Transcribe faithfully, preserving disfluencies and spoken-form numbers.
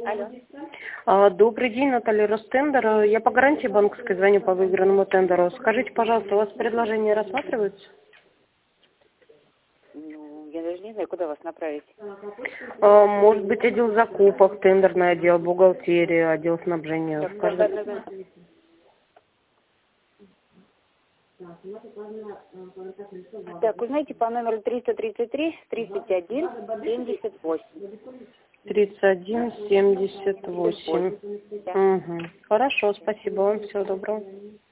Алло. А, Добрый день, Наталья Ростендер. Я по гарантии банковской звоню по выигранному тендеру. Скажите, пожалуйста, у вас предложения рассматриваются? Ну, я даже не знаю, куда вас направить. А, Может быть, отдел закупок, тендерный отдел, бухгалтерия, отдел снабжения. Так, да, да, Скажите. да, да. Так, узнаете по номеру триста тридцать три тридцать один семьдесят восемь. тридцать один семьдесят восемь. Да. Угу. Хорошо, спасибо вам, всего доброго.